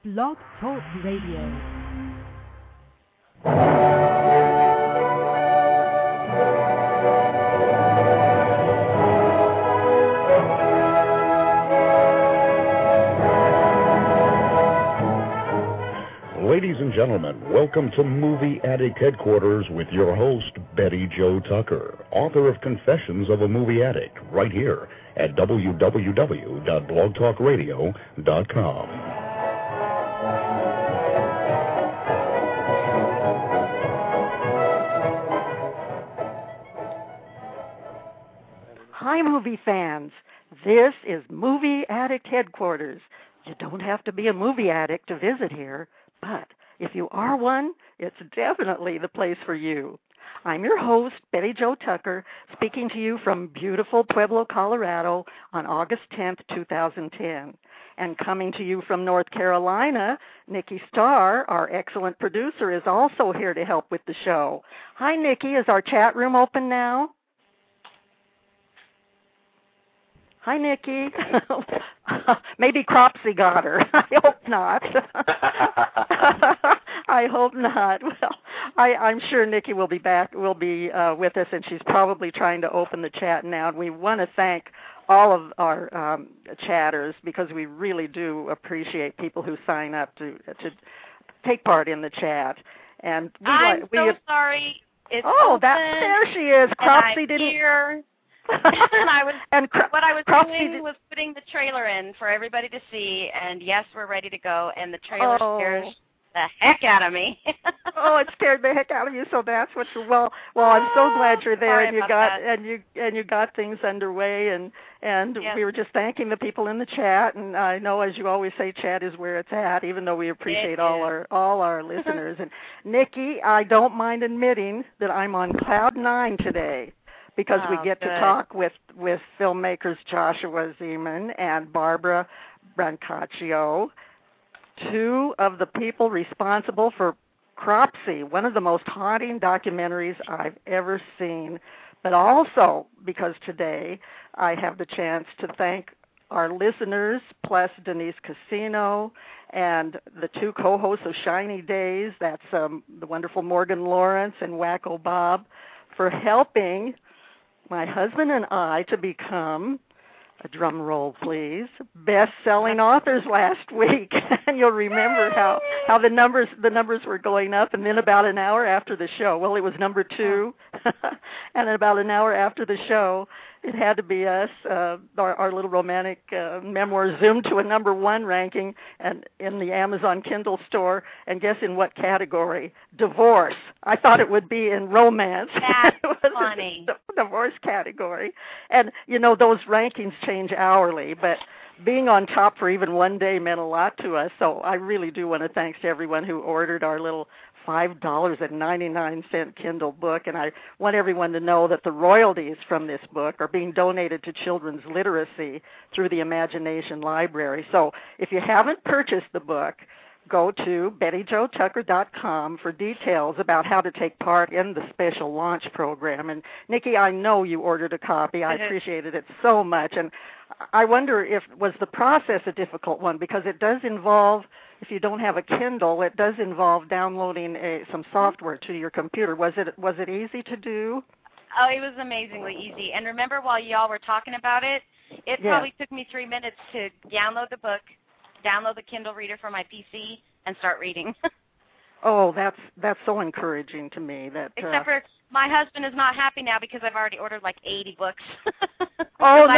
Blog Talk Radio. Ladies and gentlemen, welcome to Movie Addict Headquarters with your host, Betty Jo Tucker, author of Confessions of a Movie Addict, right here at www.blogtalkradio.com. Hi, movie fans. This is Movie Addict Headquarters. You don't have to be a movie addict to visit here, but if you are one, it's definitely the place for you. I'm your host, Betty Jo Tucker, speaking to you from beautiful Pueblo, Colorado on August 10th, 2010. And coming to you from North Carolina, Nikki Starr, our excellent producer, is also here to help with the show. Hi, Nikki. Is our chat room open now? Hi, Nikki. Maybe Cropsy got her. I hope not. I hope not. Well, I'm sure Nikki will be with us, and she's probably trying to open the chat now. And we want to thank all of our chatters because we really do appreciate people who sign up to take part in the chat. And I'm so sorry. It's open, there she is. Cropsy didn't. Here. and what I was doing was putting the trailer in for everybody to see, and yes, we're ready to go, and the trailer scares the heck out of me. It scared the heck out of you, so that's what well, I'm so glad you're there, and you got things underway, and we were just thanking the people in the chat, and I know, as you always say, chat is where it's at, even though we appreciate all our listeners. And Nikki, I don't mind admitting that I'm on cloud 9 today, because we get to talk with filmmakers Joshua Zeman and Barbara Brancaccio, two of the people responsible for Cropsy, one of the most haunting documentaries I've ever seen. But also because today I have the chance to thank our listeners, plus Denise Casino and the two co-hosts of Shiny Days, that's the wonderful Morgan Lawrence and Wacko Bob, for helping my husband and I to become, a drum roll please, best-selling authors last week. And you'll remember how the numbers were going up, and then about an hour after the show, well, it was number 2, and about an hour after the show, it had to be us, our little romantic memoir zoomed to a number 1 ranking and in the Amazon Kindle store, and guess in what category? Divorce. I thought it would be in romance. That's funny. Divorce category. And, those rankings change hourly, but being on top for even one day meant a lot to us, so I really do want to thank everyone who ordered our little $5.99 Kindle book, and I want everyone to know that the royalties from this book are being donated to children's literacy through the Imagination Library. So if you haven't purchased the book, go to bettyjotucker.com for details about how to take part in the special launch program. And Nikki, I know you ordered a copy. I appreciated it so much. And I wonder was the process a difficult one, because it does involve, if you don't have a Kindle, it does involve downloading some software to your computer. Was it easy to do? Oh, it was amazingly easy. And remember, while y'all were talking about it, it probably took me 3 minutes to download the book, download the Kindle reader for my PC, and start reading. Oh, that's so encouraging to me. Except for my husband is not happy now because I've already ordered like 80 books. Oh, no.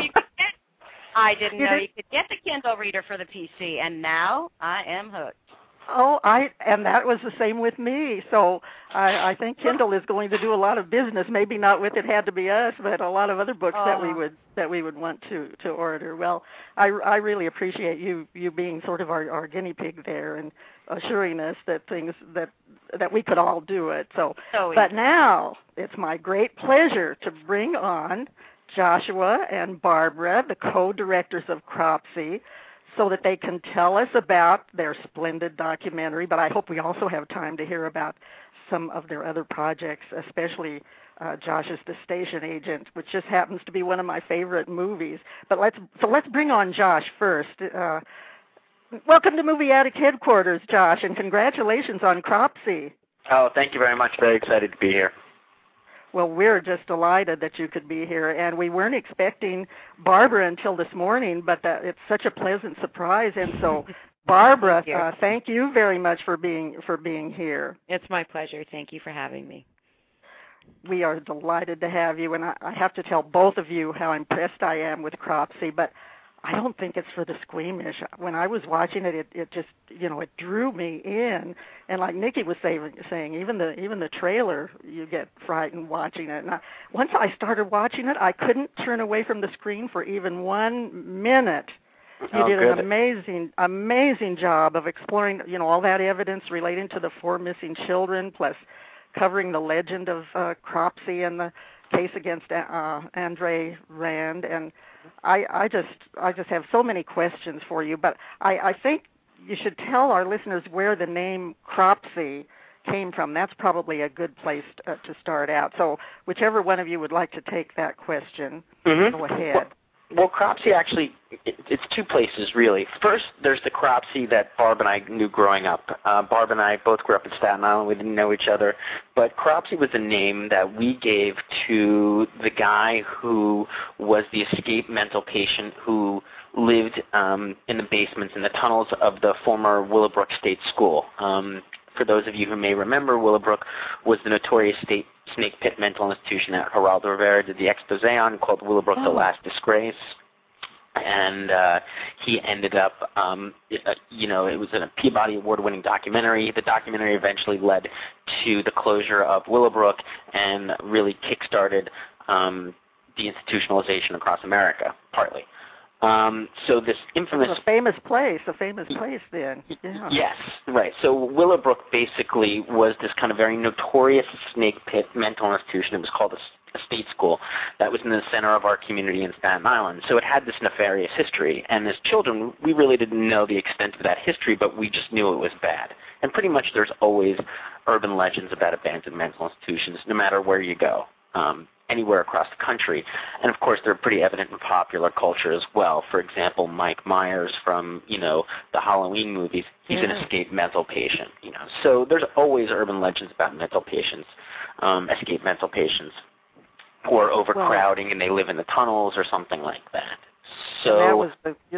I didn't know you could get the Kindle reader for the PC, and now I am hooked. Oh, and that was the same with me. So I think Kindle is going to do a lot of business. Maybe not with It Had to Be Us, but a lot of other books that we would want to order. Well, I really appreciate you being sort of our guinea pig there and assuring us that things that we could all do it. But now it's my great pleasure to bring on Joshua and Barbara, the co-directors of Cropsy, so that they can tell us about their splendid documentary, but I hope we also have time to hear about some of their other projects, especially Josh's The Station Agent, which just happens to be one of my favorite movies. But let's bring on Josh first. Welcome to Movie Addict Headquarters, Josh, and congratulations on Cropsey. Oh, thank you very much. Very excited to be here. Well, we're just delighted that you could be here, and we weren't expecting Barbara until this morning, but it's such a pleasant surprise. And so, Barbara, thank you very much for being here. It's my pleasure. Thank you for having me. We are delighted to have you, and I have to tell both of you how impressed I am with Cropsey, but I don't think it's for the squeamish. When I was watching it, it just, it drew me in. And like Nikki was saying, even the trailer, you get frightened watching it. And once I started watching it, I couldn't turn away from the screen for even 1 minute. You did an amazing job of exploring, all that evidence relating to the 4 missing children, plus covering the legend of Cropsey and the case against Andre Rand. And I just have so many questions for you, but I think you should tell our listeners where the name Cropsey came from. That's probably a good place to start out. So whichever one of you would like to take that question, go ahead. Well, Cropsey actually, it's two places, really. First, there's the Cropsey that Barb and I knew growing up. Barb and I both grew up in Staten Island. We didn't know each other. But Cropsey was the name that we gave to the guy who was the escaped mental patient who lived in the basements, in the tunnels of the former Willowbrook State School. For those of you who may remember, Willowbrook was the notorious state snake pit mental institution that Geraldo Rivera did the expose on, called Willowbrook The Last Disgrace. And he ended up, it was a Peabody Award-winning documentary. The documentary eventually led to the closure of Willowbrook and really kick-started the institutionalization across America, partly. So this infamous... A famous place then. Yeah. Yes, right. So Willowbrook basically was this kind of very notorious snake pit mental institution. It was called a state school that was in the center of our community in Staten Island. So it had this nefarious history. And as children, we really didn't know the extent of that history, but we just knew it was bad. And pretty much there's always urban legends about abandoned mental institutions, no matter where you go. Anywhere across the country. And of course they're pretty evident in popular culture as well. For example, Mike Myers from, the Halloween movies, he's an escaped mental patient, So there's always urban legends about mental patients, escaped mental patients, or overcrowding and they live in the tunnels or something like that. So that was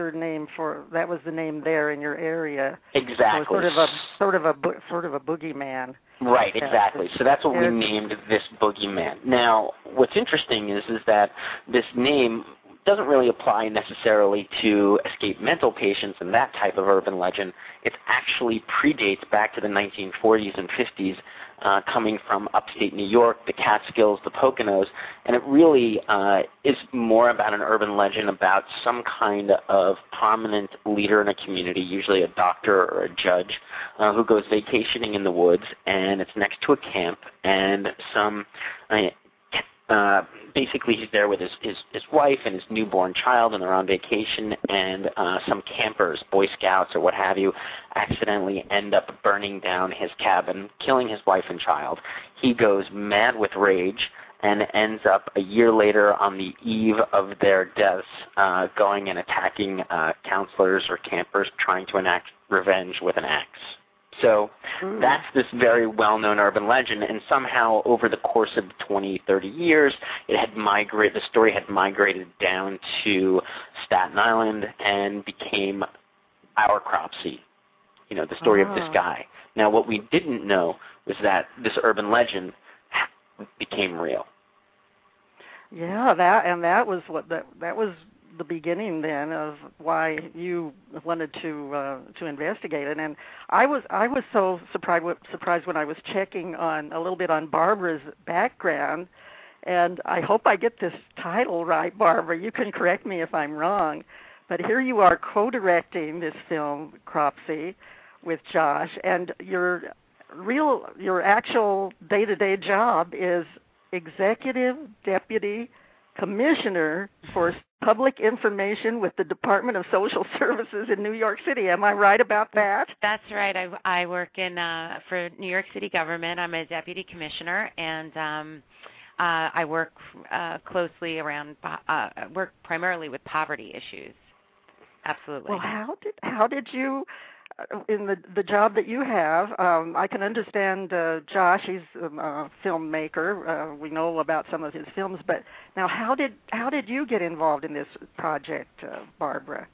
the name there in your area. Exactly. So sort of a boogeyman. Right, exactly. So that's what we named this boogeyman. Now, what's interesting is that this name doesn't really apply necessarily to escaped mental patients and that type of urban legend. It actually predates back to the 1940s and 50s, coming from upstate New York, the Catskills, the Poconos, and it really is more about an urban legend about some kind of prominent leader in a community, usually a doctor or a judge, who goes vacationing in the woods, and it's next to a camp, and basically he's there with his wife and his newborn child, and they're on vacation, and some campers, Boy Scouts or what have you, accidentally end up burning down his cabin, killing his wife and child. He goes mad with rage and ends up a year later on the eve of their deaths going and attacking counselors or campers, trying to enact revenge with an axe. So that's this very well-known urban legend, and somehow over the course of 20, 30 years, the story had migrated down to Staten Island and became our Cropsey, the story of this guy. Now, what we didn't know was that this urban legend became real. Yeah, that was the beginning then of why you wanted to investigate it. And I was so surprised when I was checking on a little bit on Barbara's background, and I hope I get this title right, Barbara. You can correct me if I'm wrong, but here you are co-directing this film, Cropsey, with Josh, and your actual day-to-day job is Executive Deputy Commissioner for Public Information with the Department of Social Services in New York City. Am I right about that? That's right. I work for New York City government. I'm a deputy commissioner, and I work closely work primarily with poverty issues. Absolutely. Well, how did you, in the job that you have, I can understand Josh. He's a filmmaker. We know about some of his films, but now how did you get involved in this project, Barbara?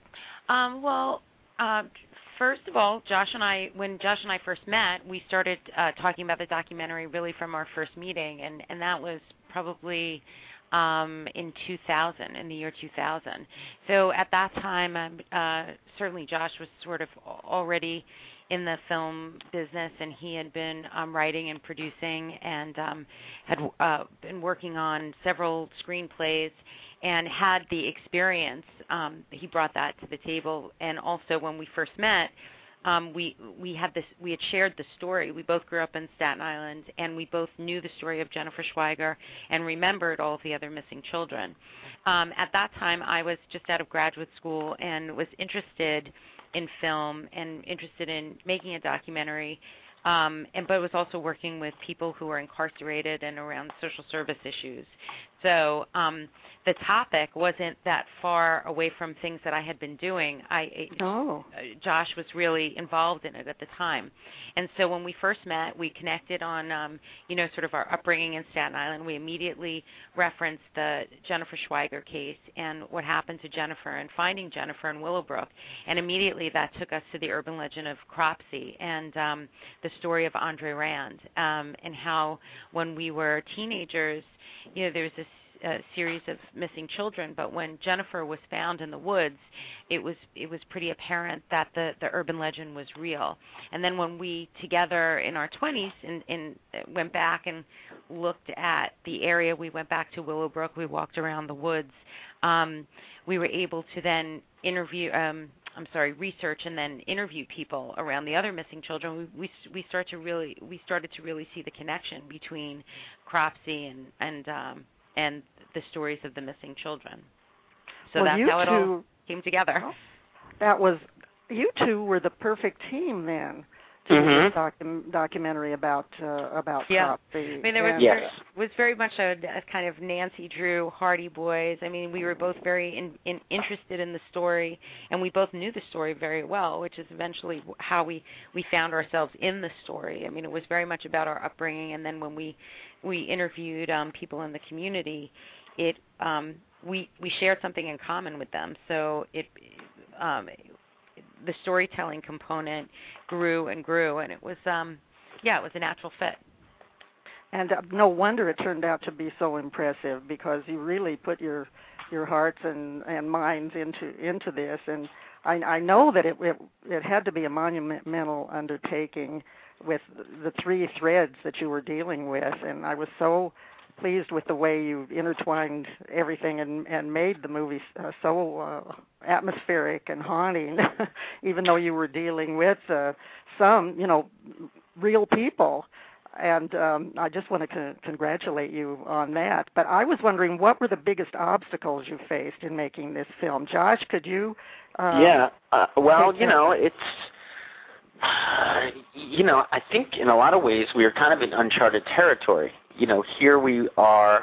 First of all, when Josh and I first met, we started talking about the documentary really from our first meeting, and that was probably in 2000, in the year 2000. So at that time, certainly Josh was sort of already in the film business, and he had been writing and producing and had been working on several screenplays and had the experience. He brought that to the table. And also when we first met, we had shared the story. We both grew up in Staten Island, and we both knew the story of Jennifer Schweiger and remembered all of the other missing children. At that time, I was just out of graduate school and was interested in film and interested in making a documentary, but was also working with people who were incarcerated and around social service issues. So the topic wasn't that far away from things that I had been doing. Josh was really involved in it at the time. And so when we first met, we connected on, sort of our upbringing in Staten Island. We immediately referenced the Jennifer Schweiger case and what happened to Jennifer and finding Jennifer in Willowbrook. And immediately that took us to the urban legend of Cropsey and the story of Andre Rand, and how when we were teenagers, there was this series of missing children, but when Jennifer was found in the woods, it was pretty apparent that the urban legend was real. And then when we together in our 20s and went back and looked at the area, we went back to Willowbrook, we walked around the woods, we were able to then research and then interview people around the other missing children. We started to really see the connection between Cropsey and the stories of the missing children. So that's how it all came together. You two were the perfect team then to do this documentary about Cropsey. I mean, was very much a kind of Nancy Drew, Hardy Boys. I mean, we were both very interested in the story, and we both knew the story very well, which is eventually how we found ourselves in the story. I mean, it was very much about our upbringing, and then when we interviewed people in the community, we shared something in common with them. So the storytelling component grew and grew, and it was it was a natural fit. And no wonder it turned out to be so impressive, because you really put your hearts and minds into this. And I know that it had to be a monumental undertaking with the three threads that you were dealing with, and I was so pleased with the way you intertwined everything and made the movie so atmospheric and haunting, even though you were dealing with some, real people. And I just want to congratulate you on that. But I was wondering, what were the biggest obstacles you faced in making this film? Josh, could you? It's... I think in a lot of ways we are kind of in uncharted territory. Here we are,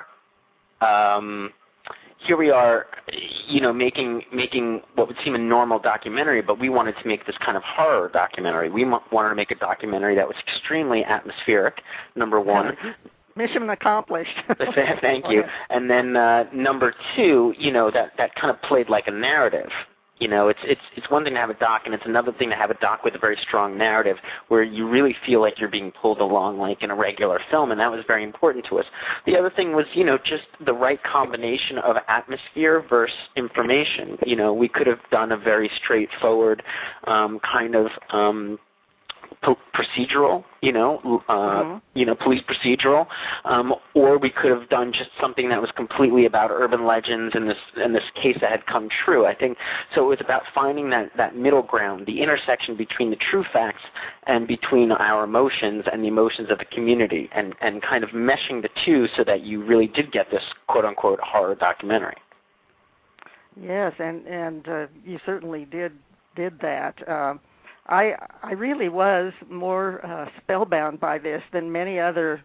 making what would seem a normal documentary, but we wanted to make this kind of horror documentary. We wanted to make a documentary that was extremely atmospheric, number one. Mission accomplished. Thank you. And then number two, that kind of played like a narrative. It's one thing to have a doc, and it's another thing to have a doc with a very strong narrative where you really feel like you're being pulled along like in a regular film, and that was very important to us. The other thing was, just the right combination of atmosphere versus information. We could have done a very straightforward kind of procedural, police procedural, or we could have done just something that was completely about urban legends and this case that had come true. I think so. It was about finding that middle ground, the intersection between the true facts and between our emotions and the emotions of the community, and kind of meshing the two so that you really did get this quote unquote horror documentary. Yes, and you certainly did that. I really was more spellbound by this than many other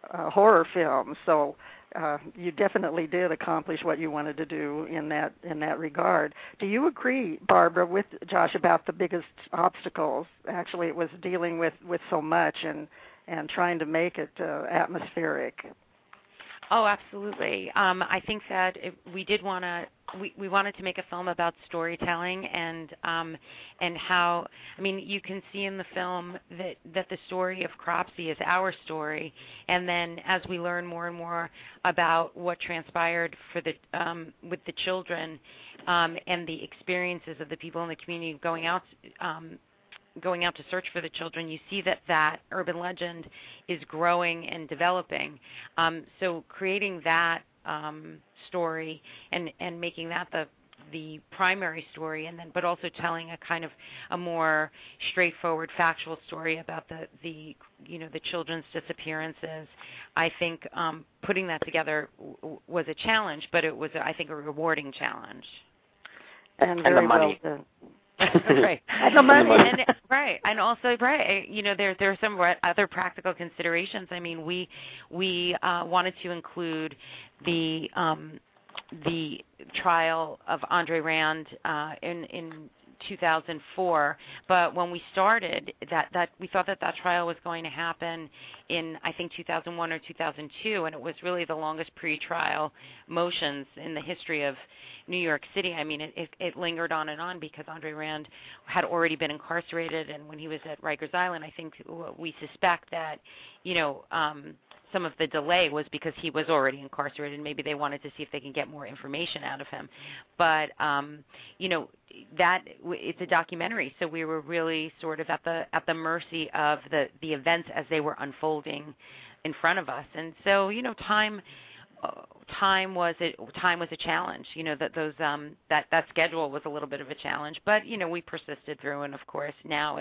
horror film. So you definitely did accomplish what you wanted to do in that regard. Do you agree, Barbara, with Josh about the biggest obstacles? Actually, it was dealing with so much and trying to make it atmospheric. Oh, absolutely. I think that we did want to. We wanted to make a film about storytelling and how. I mean, you can see in the film that the story of Cropsey is our story, and then as we learn more and more about what transpired for the with the children and the experiences of the people in the community going out to search for the children, you see that urban legend is growing and developing. So creating that story and making that the primary story, and then but also telling a kind of a more straightforward, factual story about the children's disappearances. I think putting that together was a challenge, but it was, I think, a rewarding challenge. And the money. Right. And the money. And also, there are some other practical considerations. I mean, we wanted to include the trial of Andre Rand in 2004, but when we started that we thought that trial was going to happen in, I think, 2001 or 2002, and it was really the longest pre-trial motions in the history of New York City. I mean, it lingered on and on because Andre Rand had already been incarcerated, and when he was at Rikers Island, I think we suspect that, some of the delay was because he was already incarcerated. Maybe they wanted to see if they can get more information out of him. But, that it's a documentary, so we were really sort of at the mercy of the events as they were unfolding in front of us. And so, time was a challenge. That schedule was a little bit of a challenge, but we persisted through, and of course now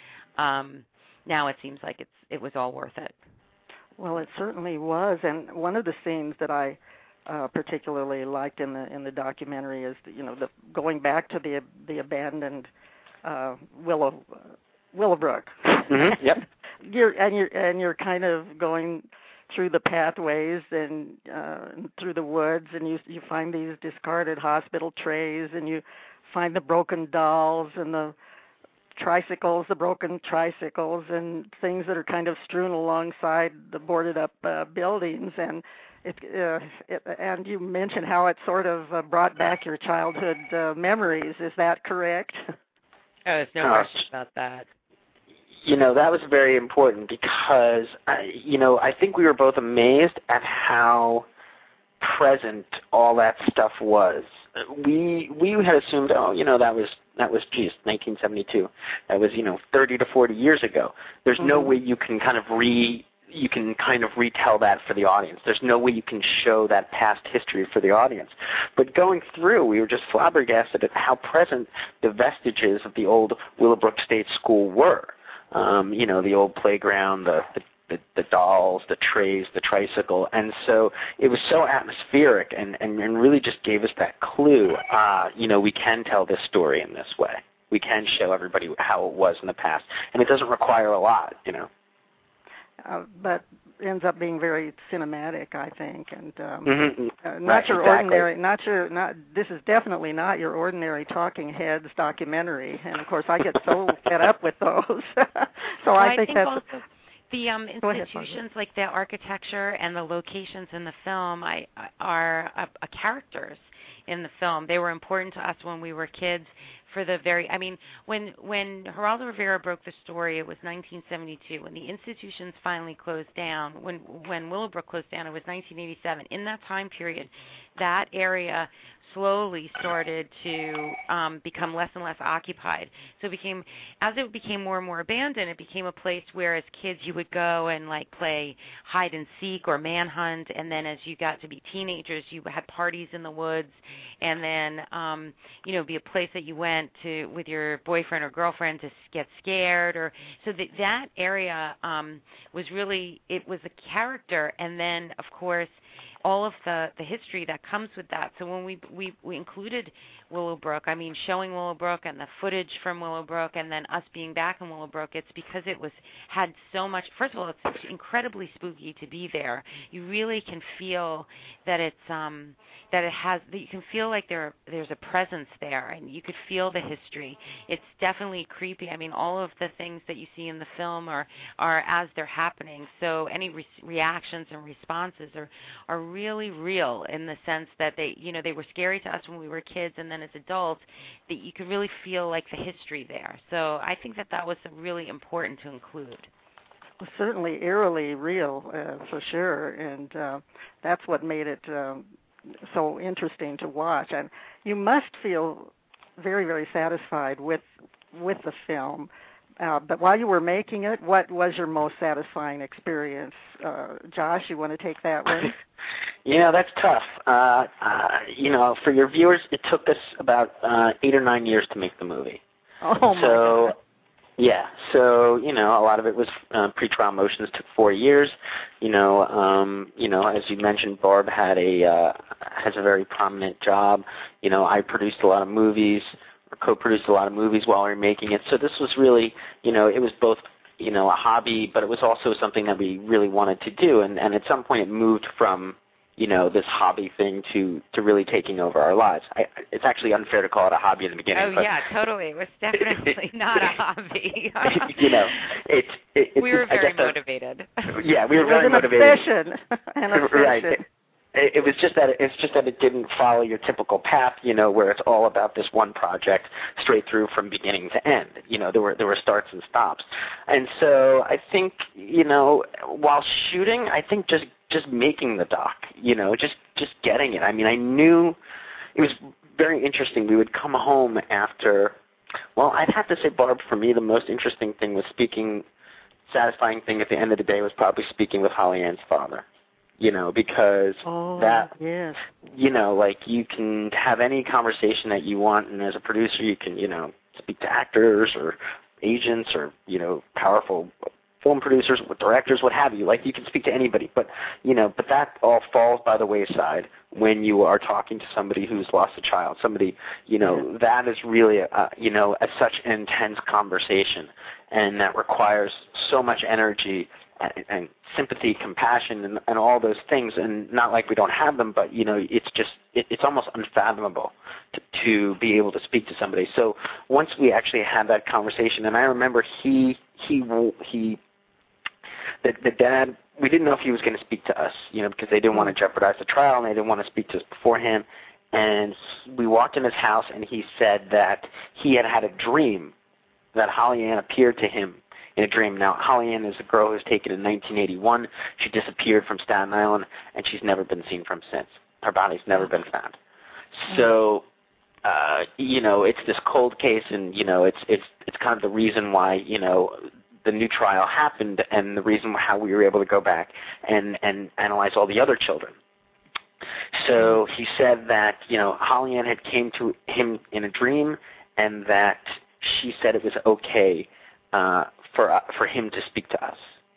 it seems like it was all worth it. Well, it certainly was, and one of the scenes that I particularly liked in the documentary is the going back to the abandoned Willowbrook. Mm-hmm. Yep. You're kind of going through the pathways and through the woods, and you find these discarded hospital trays, and you find the broken dolls and the broken tricycles, and things that are kind of strewn alongside the boarded up buildings, and and you mentioned how it sort of brought back your childhood memories. Is that correct? Oh, there's no question about that. That was very important because, I think we were both amazed at how present all that stuff was. We had assumed, that was 1972. That was 30 to 40 years ago. There's no way you can kind of retell that for the audience. There's no way you can show that past history for the audience. But going through, we were just flabbergasted at how present the vestiges of the old Willowbrook State School were. The old playground, the dolls, the trays, the tricycle, and so it was so atmospheric and really just gave us that clue. We can tell this story in this way. We can show everybody how it was in the past, and it doesn't require a lot, But ends up being very cinematic, I think, and not your exactly. ordinary. This is definitely not your ordinary talking heads documentary, and of course I get so fed up with those. So I think that's. Also the institutions, like the architecture and the locations in the film, are characters in the film. They were important to us when we were kids. When Geraldo Rivera broke the story, it was 1972. When the institutions finally closed down, when Willowbrook closed down, it was 1987. In that time period, that area slowly started to become less and less occupied. So as it became more and more abandoned, it became a place where as kids you would go and play hide and seek or manhunt, and then as you got to be teenagers, you had parties in the woods, and then be a place that you went to with your boyfriend or girlfriend to get scared, or so that area was really, it was a character, and then of course all of the history that comes with that. So when we included Willowbrook. I mean, showing Willowbrook and the footage from Willowbrook, and then us being back in Willowbrook, it's because it had so much. First of all, it's incredibly spooky to be there. You really can feel that it's that you can feel like there's a presence there, and you could feel the history. It's definitely creepy. I mean, all of the things that you see in the film are as they're happening. So any reactions and responses are really real in the sense that they were scary to us when we were kids, and then as adults, that you could really feel like the history there. So I think that was really important to include. Well, certainly eerily real, for sure, and that's what made it so interesting to watch. And you must feel very, very satisfied with the film. But while you were making it, what was your most satisfying experience? Josh, you want to take that one? That's tough. For your viewers, it took us about 8 or 9 years to make the movie. Oh, my God. Yeah, so, a lot of it was pre-trial motions, took 4 years. As you mentioned, Barb has a very prominent job. I produced a lot of movies, or co-produced a lot of movies while we were making it. So this was really, it was both, a hobby, but it was also something that we really wanted to do. And at some point it moved from, this hobby thing to really taking over our lives. It's actually unfair to call it a hobby in the beginning. Oh, yeah, totally. It was definitely not a hobby. We were very motivated. Yeah, we were very motivated. An obsession. Right. It was just that it didn't follow your typical path, where it's all about this one project straight through from beginning to end. There were starts and stops. And so I think, while shooting, I think just making the doc, just getting it. I mean, I knew it was very interesting. We would come home after, well, I'd have to say, Barb, for me, the most interesting thing was satisfying thing at the end of the day was probably speaking with Holly Ann's father. Because yes. Like you can have any conversation that you want, and as a producer you can, speak to actors or agents or, powerful film producers, directors, what have you. Like you can speak to anybody, but that all falls by the wayside when you are talking to somebody who's lost a child. Somebody, that is really, such an intense conversation, and that requires so much energy and sympathy, compassion, and all those things, and not like we don't have them, but it's almost unfathomable to be able to speak to somebody. So once we actually had that conversation, and I remember the dad, we didn't know if he was going to speak to us, because they didn't want to jeopardize the trial, and they didn't want to speak to us beforehand. And we walked in his house, and he said that he had a dream that Holly Ann appeared to him in a dream. Now, Holly Ann is a girl who was taken in 1981. She disappeared from Staten Island, and she's never been seen from since. Her body's never been found. So, it's this cold case, and it's kind of the reason why the new trial happened, and the reason how we were able to go back and analyze all the other children. So he said that Holly Ann had came to him in a dream, and that she said it was okay for him to speak to us.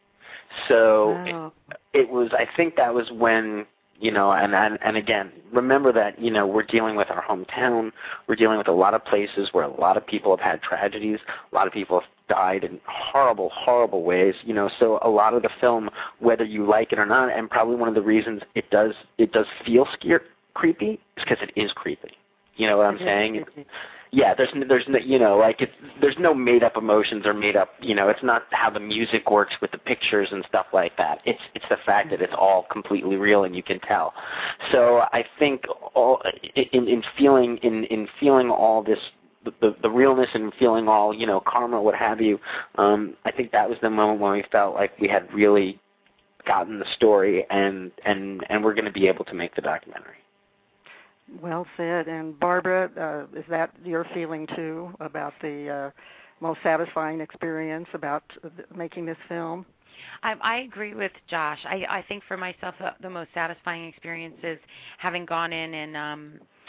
So it was, I think that was when, and again, remember that, we're dealing with our hometown. We're dealing with a lot of places where a lot of people have had tragedies. A lot of people have died in horrible, horrible ways. So a lot of the film, whether you like it or not, and probably one of the reasons it does feel creepy, is because it is creepy. You know what I'm saying? Yeah, there's no made up emotions or made up, it's not how the music works with the pictures and stuff like that. It's the fact that it's all completely real and you can tell. So I think in feeling all this, the realness, and feeling all, karma, what have you, I think that was the moment when we felt like we had really gotten the story and we're going to be able to make the documentary. Well said. And Barbara, is that your feeling too about the most satisfying experience about making this film? I agree with Josh. I think for myself the most satisfying experience is having gone in and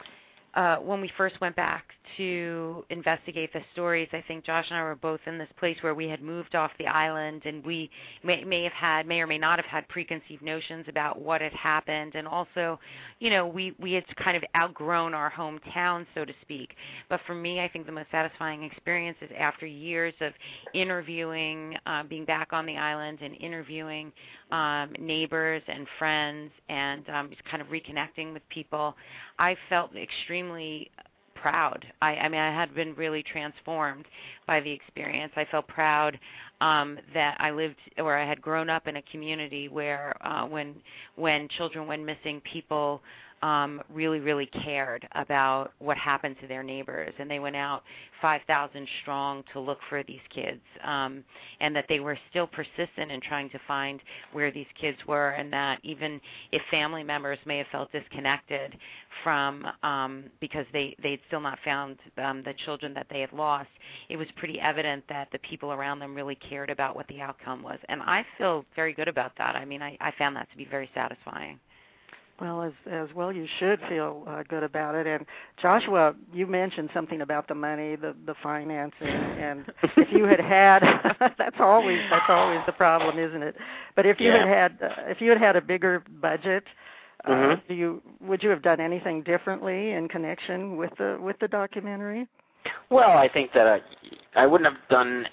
when we first went back to investigate the stories, I think Josh and I were both in this place where we had moved off the island, and we may or may not have had preconceived notions about what had happened, and also, we had kind of outgrown our hometown, so to speak. But for me, I think the most satisfying experience is after years of interviewing, being back on the island and interviewing neighbors and friends, and just kind of reconnecting with people. I felt extremely proud. I mean, I had been really transformed by the experience. I felt proud that I lived, or I had grown up in a community where when children went missing, people really, really cared about what happened to their neighbors, and they went out 5,000 strong to look for these kids, and that they were still persistent in trying to find where these kids were, and that even if family members may have felt disconnected from because they'd still not found the children that they had lost, it was pretty evident that the people around them really cared about what the outcome was, and I feel very good about that. I mean, I found that to be very satisfying. Well, as well, you should feel good about it. And Joshua, you mentioned something about the money, the financing, and if you had that's always the problem, isn't it? But if you had a bigger budget, would you have done anything differently in connection with the documentary? Well, I think that I wouldn't have done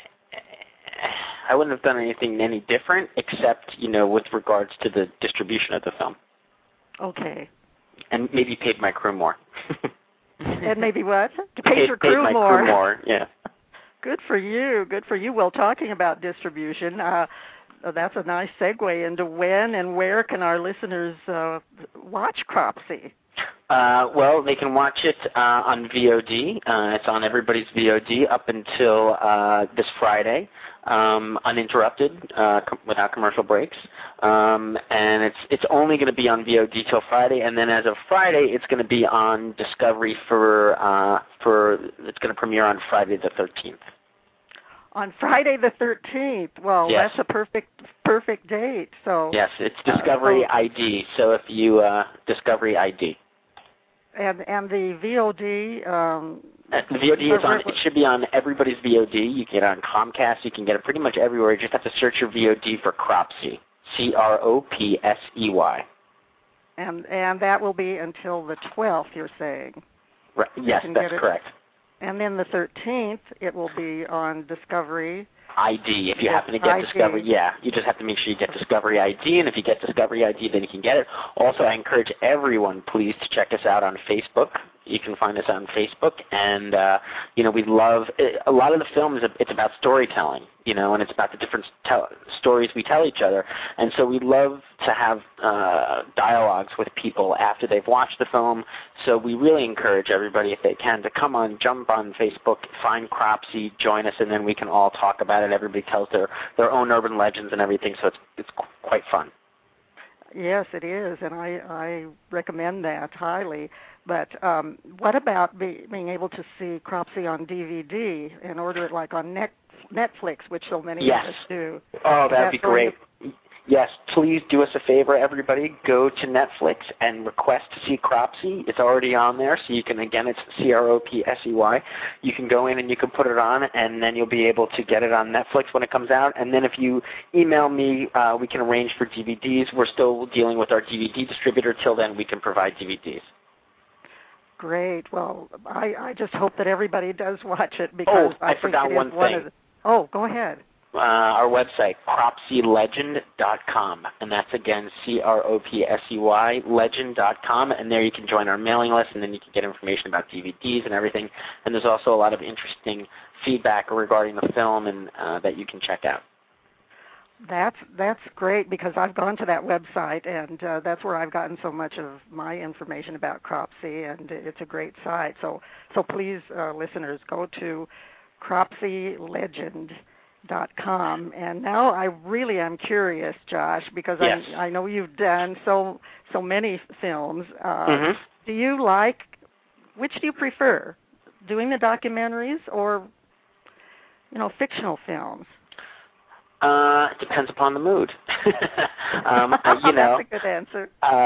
anything any different, except with regards to the distribution of the film. Okay. And maybe paid my crew more. And maybe what? Paid your crew my more. Crew more, yeah. Good for you. Good for you. Well, talking about distribution, that's a nice segue into when and where can our listeners watch Cropsey? Well, they can watch it on VOD. It's on everybody's VOD up until this Friday, uninterrupted, without commercial breaks. And it's only going to be on VOD till Friday, and then as of Friday, it's going to be on Discovery it's going to premiere on Friday the 13th. On Friday the 13th. Well, yes. That's a perfect date. So yes, it's Discovery ID. So if you Discovery ID. And the VOD. The VOD is on. It should be on everybody's VOD. You can get it on Comcast. You can get it pretty much everywhere. You just have to search your VOD for Cropsey. CROPSEY. And that will be until the 12th. You're saying. Right. Yes, that's correct. And then the 13th, it will be on Discovery ID. If you happen to get Discovery, you just have to make sure you get Discovery ID, and if you get Discovery ID, then you can get it. Also, I encourage everyone, please, to check us out on Facebook. You can find us on Facebook, and we love a lot of the film it's about storytelling, and it's about the different stories we tell each other, and so we love to have dialogues with people after they've watched the film. So we really encourage everybody, if they can, to jump on Facebook, find Cropsey, join us, and then we can all talk about it. Everybody tells their own urban legends and everything, so it's quite fun. Yes, it is, and I recommend that highly. But what about being able to see Cropsey on DVD and order it like on Netflix, which so many of us do? Oh, that would be great. Yes, please do us a favor, everybody. Go to Netflix and request to see Cropsey. It's already on there, so you can, again, it's CROPSEY. You can go in and you can put it on, and then you'll be able to get it on Netflix when it comes out. And then if you email me, we can arrange for DVDs. We're still dealing with our DVD distributor. Till then, we can provide DVDs. Great. Well, I just hope that everybody does watch it, because I forgot one thing. Go ahead. Our website, CropseyLegend.com, and that's, again, CROPSEY, legend.com, and there you can join our mailing list, and then you can get information about DVDs and everything. And there's also a lot of interesting feedback regarding the film and that you can check out. That's great, because I've gone to that website, and that's where I've gotten so much of my information about Cropsey, and it's a great site. So please, listeners, go to CropseyLegend.com. And now I really am curious, Josh, because yes. I know you've done so many films. Mm-hmm. Which do you prefer, doing the documentaries or fictional films? It depends upon the mood. That's a good answer.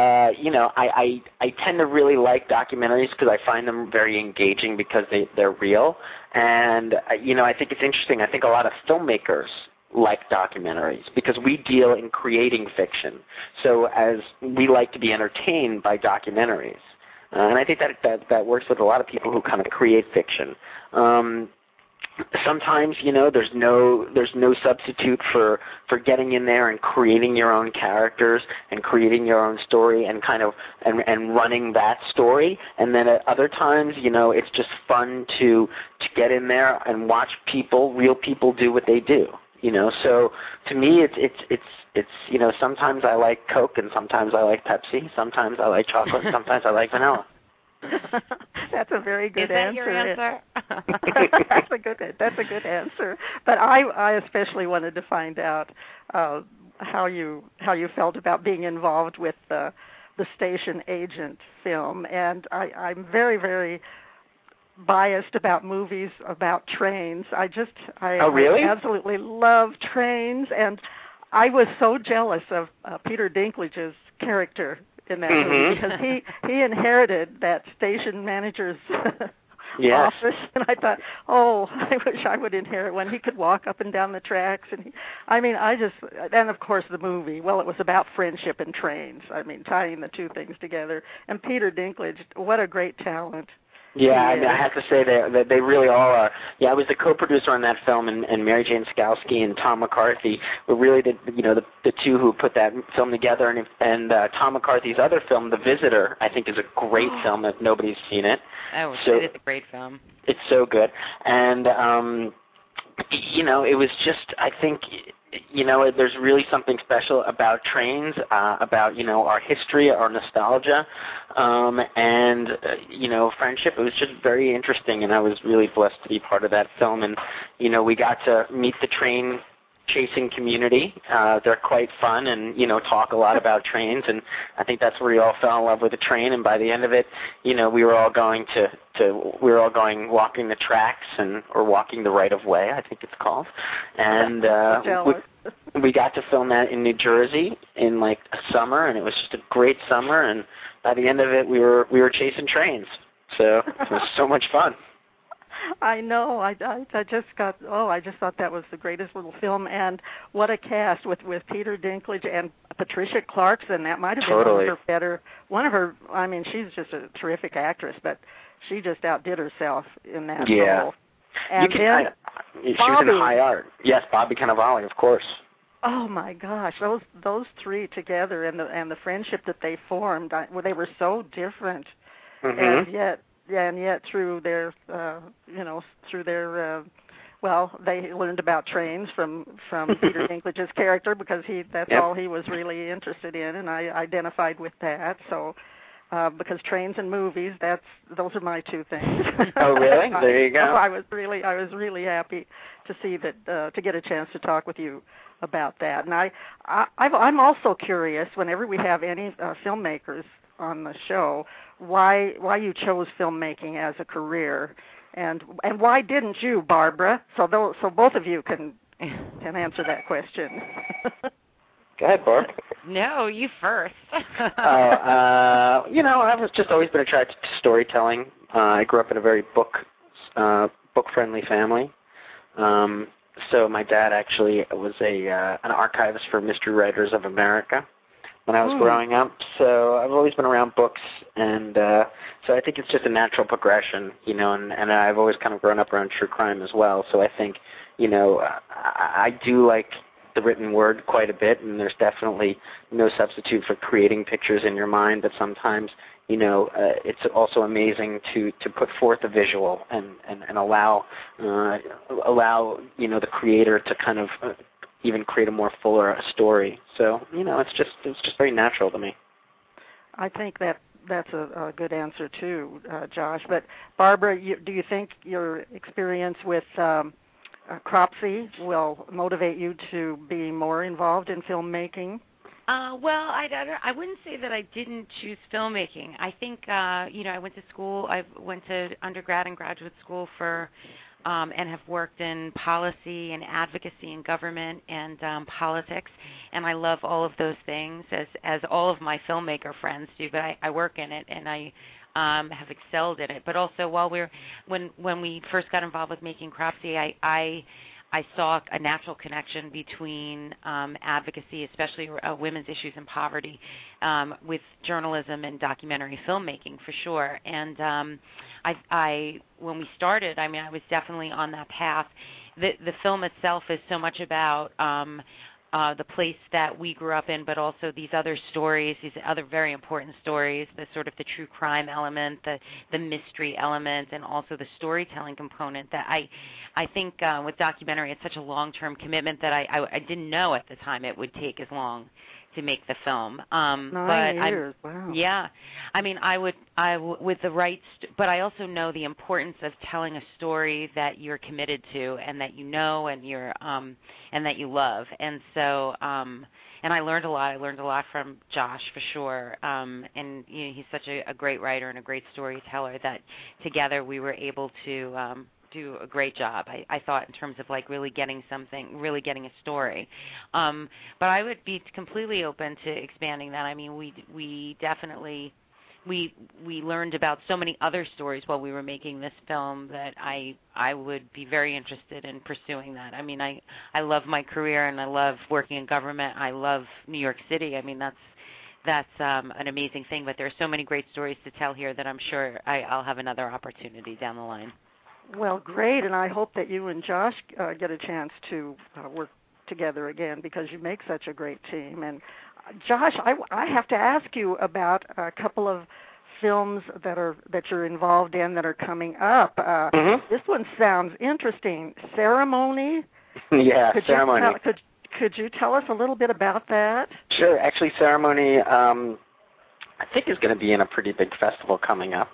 I tend to really like documentaries because I find them very engaging because they're real. And, I think it's interesting. I think a lot of filmmakers like documentaries because we deal in creating fiction. So as we like to be entertained by documentaries. And I think that works with a lot of people who kind of create fiction. Sometimes, there's no substitute for getting in there and creating your own characters and creating your own story and and running that story. And then at other times, it's just fun to get in there and watch real people do what they do. So to me, it's sometimes I like Coke and sometimes I like Pepsi. Sometimes I like chocolate. Sometimes I like vanilla. That's a very good answer. Is that your That's answer? a good answer. But I especially wanted to find out how you felt about being involved with the Station Agent film, and I'm very, very biased about movies about trains. I really? I absolutely love trains, and I was so jealous of Peter Dinklage's character in that movie because he inherited that station manager's office, and I thought, I wish I would inherit one. He could walk up and down the tracks, and and of course the movie. Well, it was about friendship and trains. Tying the two things together. And Peter Dinklage, what a great talent. Yeah, I have to say that they really all are. Yeah, I was the co-producer on that film, and Mary Jane Skowski and Tom McCarthy were really the two who put that film together. And Tom McCarthy's other film, The Visitor, I think is a great film if nobody's seen it. Oh, it is a great film. It's so good, and it was just, I think, there's really something special about trains, about, our history, our nostalgia, and, friendship. It was just very interesting, and I was really blessed to be part of that film. And, we got to meet the train chasing community. They're quite fun and, talk a lot about trains, and I think that's where we all fell in love with the train. And by the end of it, we were all going walking the tracks or walking the right of way, I think it's called. And we got to film that in New Jersey in a summer, and it was just a great summer. And by the end of it, we were chasing trains. So it was so much fun. I know. I just thought that was the greatest little film, and what a cast with Peter Dinklage and Patricia Clarkson. That might have been one of her. She's just a terrific actress, but she just outdid herself in that role. And she was in High Art. Yes, Bobby Cannavale, of course. Oh my gosh, those three together and the friendship that they formed, they were so different, and yet through their they learned about trains from Peter Dinklage's character because that's all he was really interested in, and I identified with that. So because trains and movies, those are my two things. Oh really? There you go. I was really happy to see that to get a chance to talk with you about that. And I'm also curious whenever we have any filmmakers on the show, why you chose filmmaking as a career, and why didn't you, Barbara? So both of you can answer that question. Go ahead, Barb. No, you first. I've just always been attracted to storytelling. I grew up in a very book-friendly family. So my dad actually was an archivist for Mystery Writers of America when I was growing up. So I've always been around books, and so I think it's just a natural progression, and I've always kind of grown up around true crime as well. So I think, I do like the written word quite a bit, and there's definitely no substitute for creating pictures in your mind, but sometimes it's also amazing to put forth a visual and allow the creator to kind of even create a more fuller story. So it's just very natural to me. I think that's a good answer too, Josh. But Barbara, do you think your experience with Cropsey will motivate you to be more involved in filmmaking? Well, I wouldn't say that I didn't choose filmmaking. I think, I went to school. I went to undergrad and graduate school for and have worked in policy and advocacy and government and politics, and I love all of those things, as all of my filmmaker friends do. But I work in it, and I have excelled in it. But also, when we first got involved with making Cropsy, I saw a natural connection between advocacy, especially women's issues and poverty, with journalism and documentary filmmaking, for sure. And when we started, I was definitely on that path. The film itself is so much about the place that we grew up in, but also these other stories, these other very important stories, the sort of the true crime element, the mystery element, and also the storytelling component that I think with documentary, it's such a long-term commitment that I didn't know at the time it would take as long to make the film. 9 years, wow. Yeah. I would with the right, but I also know the importance of telling a story that you're committed to and that you know and you're and that you love. And so and I learned a lot. I learned a lot from Josh, for sure. And he's such a great writer and a great storyteller that together we were able to do a great job, I thought, in terms of really getting a story. But I would be completely open to expanding that. We definitely we learned about so many other stories while we were making this film that I would be very interested in pursuing that. I love my career and I love working in government. I love New York City. That's an amazing thing, but there are so many great stories to tell here that I'm sure I'll have another opportunity down the line. Well, great, and I hope that you and Josh get a chance to work together again, because you make such a great team. And Josh, I have to ask you about a couple of films that you're involved in that are coming up. This one sounds interesting. Ceremony? Yeah, Ceremony. Could you tell us a little bit about that? Sure. Actually, Ceremony, I think, is going to be in a pretty big festival coming up.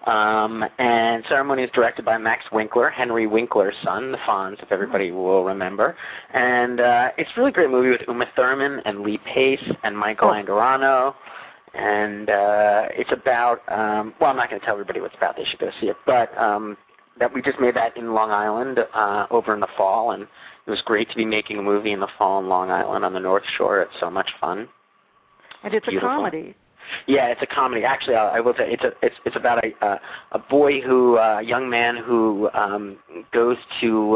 And Ceremony is directed by Max Winkler, Henry Winkler's son, the Fonz, if everybody will remember. And it's a really great movie with Uma Thurman and Lee Pace and Michael Angarano. And it's about, I'm not going to tell everybody what it's about. They should go see it. But that we just made that in Long Island over in the fall, and it was great to be making a movie in the fall in Long Island on the North Shore. It's so much fun. And it's beautiful. A comedy. Yeah, it's a comedy. Actually, I will say it's about a boy a young man who goes to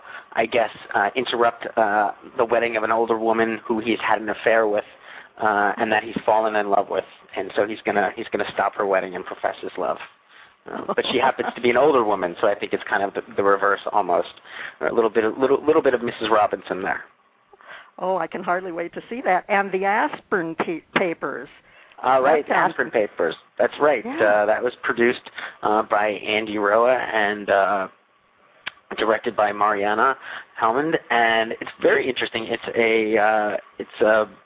interrupt the wedding of an older woman who he's had an affair with, and that he's fallen in love with, and so he's gonna stop her wedding and profess his love. But she happens to be an older woman, so I think it's kind of the reverse almost. A little bit of Mrs. Robinson there. Oh, I can hardly wait to see that. And the Aspirin Papers. Right, Aspirin Papers. That's right. Yeah. That was produced by Andy Roa and directed by Mariana Helmond, and it's very interesting. It's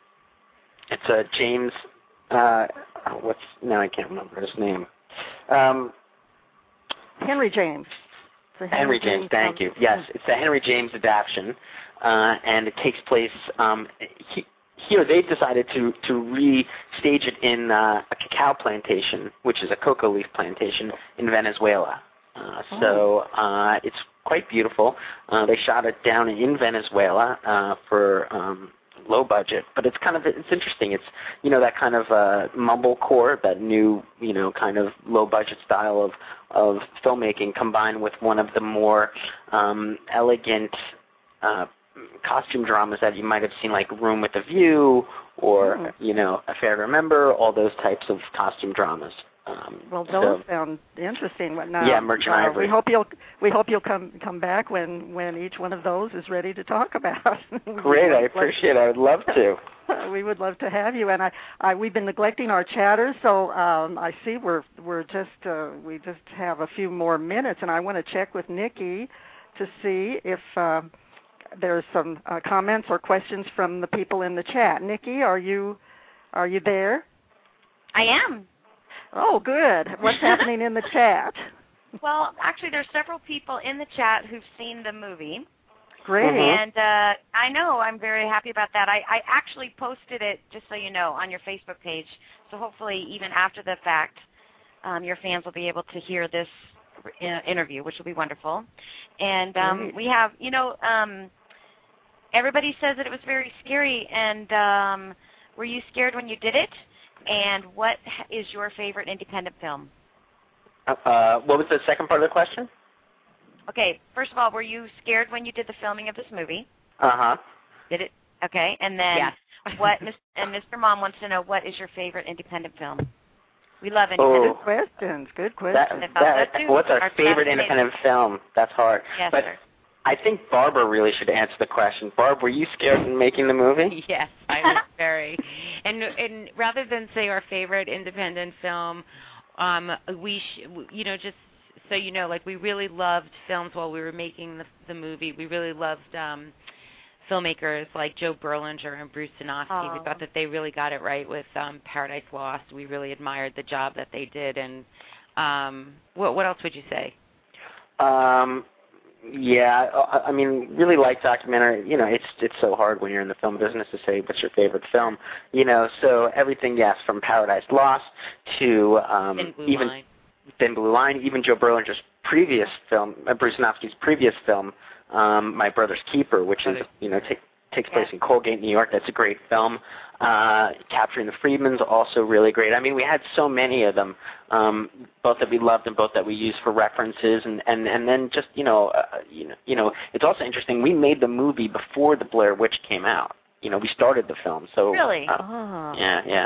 a James. I can't remember his name. Henry James. Henry James. Thank you. Yes, it's a Henry James adaptation, and it takes place. Here they decided to restage it in a cacao plantation, which is a cocoa leaf plantation in Venezuela. So it's quite beautiful. They shot it down in Venezuela for low budget, but it's interesting. It's that kind of mumblecore, that new kind of low budget style of filmmaking, combined with one of the more elegant costume dramas that you might have seen, like Room with a View or Affair to Remember, all those types of costume dramas. Well, those sound interesting. Merchant Ivory. We hope you'll come back when each one of those is ready to talk about. Great, I appreciate it. I would love to. We would love to have you. And we've been neglecting our chatter, so I see we just have a few more minutes, and I want to check with Nikki to see if there's some comments or questions from the people in the chat. Nikki, are you there? I am. Oh, good. What's happening in the chat? Well, actually, there's several people in the chat who've seen the movie. Great. And I know, I'm very happy about that. I actually posted it, just so you know, on your Facebook page. So hopefully, even after the fact, your fans will be able to hear this interview, which will be wonderful. And we have, everybody says that it was very scary. And were you scared when you did it? And what is your favorite independent film? What was the second part of the question? Okay, first of all, were you scared when you did the filming of this movie? Uh-huh. Did it? Okay, and then Mr. Mom wants to know, what is your favorite independent film? We love independent. Good questions. Good questions. What's our favorite independent film? That's hard. Yes, but sir. I think Barbara really should answer the question. Barb, were you scared in making the movie? Yes, I was very. And rather than say our favorite independent film, just so you know, like we really loved films while we were making the movie. We really loved filmmakers like Joe Berlinger and Bruce Sinofsky. We thought that they really got it right with Paradise Lost. We really admired the job that they did. And what else would you say? Yeah, I mean, really like documentary. It's so hard when you're in the film business to say what's your favorite film. So everything, yes, from Paradise Lost to Thin Blue Line, even Joe Berlinger's previous film, Bruce Sinofsky's previous film, My Brother's Keeper, which is takes place in Colgate, New York. That's a great film. Capturing the Freedmen's also really great. I mean, we had so many of them, both that we loved and both that we used for references. And then just it's also interesting. We made the movie before the Blair Witch came out. We started the film. So really, yeah.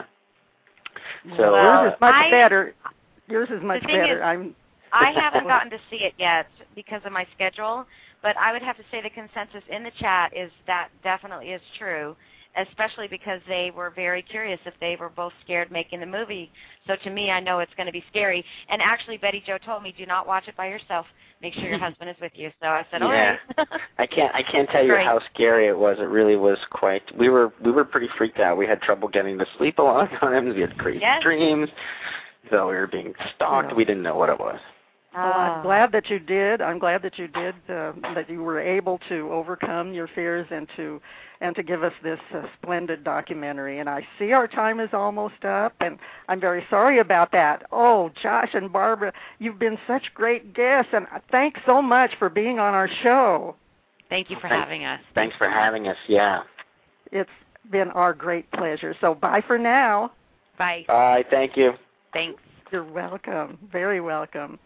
So yours is much better. Yours is much better. I haven't gotten to see it yet because of my schedule, but I would have to say the consensus in the chat is that definitely is true, especially because they were very curious if they were both scared making the movie. So to me, I know it's going to be scary. And actually, Betty Jo told me, do not watch it by yourself. Make sure your husband is with you. So I said, all right. I can't tell you how scary it was. It really was quite. We were pretty freaked out. We had trouble getting to sleep a lot of times. We had crazy dreams. So we were being stalked. Yeah. We didn't know what it was. Well, I'm glad that you did. I'm glad that you did. That you were able to overcome your fears and to give us this splendid documentary. And I see our time is almost up, and I'm very sorry about that. Oh, Josh and Barbara, you've been such great guests, and thanks so much for being on our show. Thank you for having us. Thanks for having us. Yeah. It's been our great pleasure. So bye for now. Bye. Bye. Thank you. Thanks. You're welcome. Very welcome.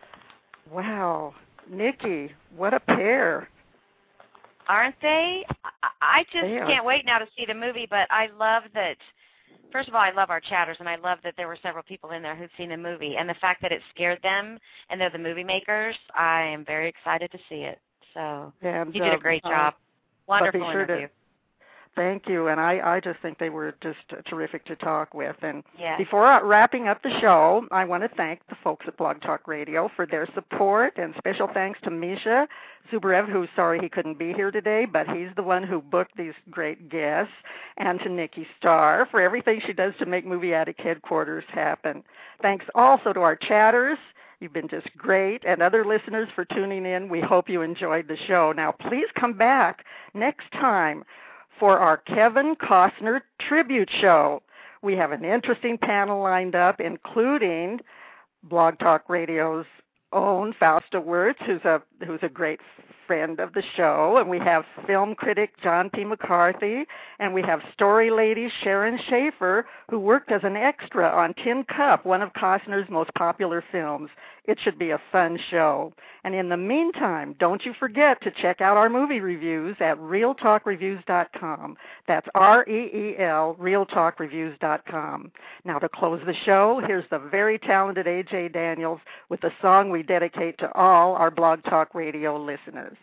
Wow. Nikki, what a pair. Aren't they? I just can't wait now to see the movie, but I love that. First of all, I love our chatters, and I love that there were several people in there who'd seen the movie. And the fact that it scared them, and they're the movie makers, I am very excited to see it. So you did a great job. Wonderful interview. Thank you, and I just think they were just terrific to talk with. And before wrapping up the show, I want to thank the folks at Blog Talk Radio for their support, and special thanks to Misha Zubarev, who's sorry he couldn't be here today, but he's the one who booked these great guests, and to Nikki Starr for everything she does to make Movie Addict headquarters happen. Thanks also to our chatters. You've been just great, and other listeners for tuning in. We hope you enjoyed the show. Now, please come back next time for our Kevin Costner tribute show. We have an interesting panel lined up, including Blog Talk Radio's own Fausta Wirtz, who's a great friend of the show, and we have film critic John P. McCarthy, and we have story lady Sharon Schaefer, who worked as an extra on Tin Cup, one of Costner's most popular films. It should be a fun show. And in the meantime, don't you forget to check out our movie reviews at realtalkreviews.com. That's REEL, realtalkreviews.com. Now, to close the show, here's the very talented A.J. Daniels with a song we dedicate to all our Blog Talk Radio listeners.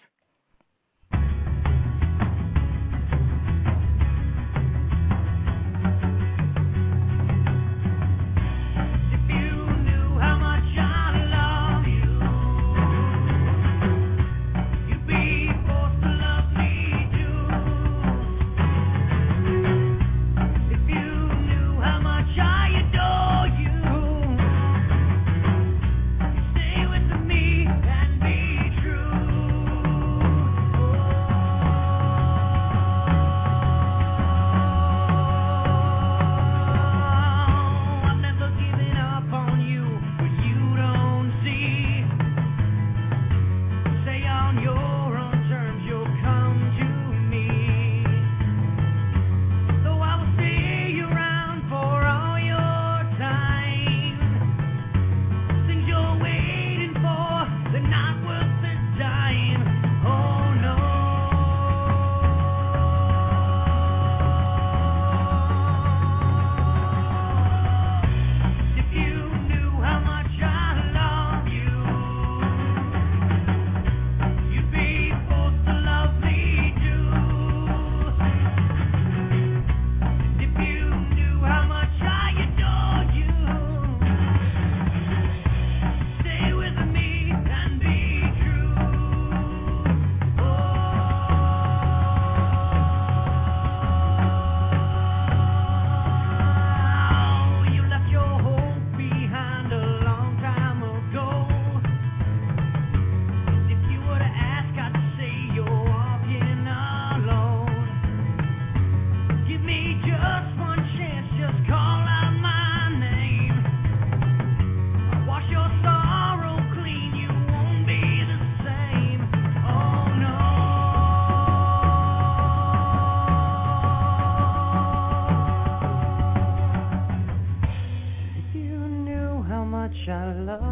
I love